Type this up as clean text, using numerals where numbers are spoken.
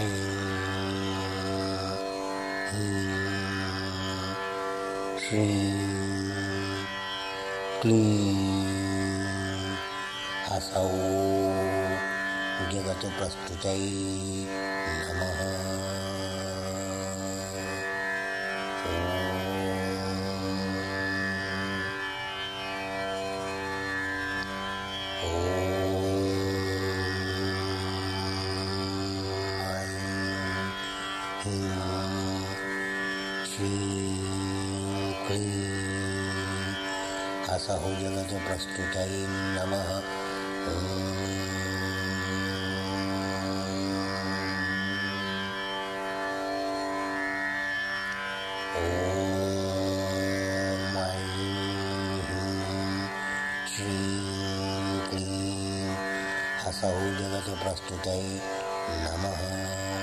श्रीं क्लीं हसौ जगत्प्रस्तुतै नमः। श्रीं क्लीं हसौ जगत्प्रस्तुतै नमः। श्रीं क्लीं हसौ जगत्प्रस्तुतै नमः।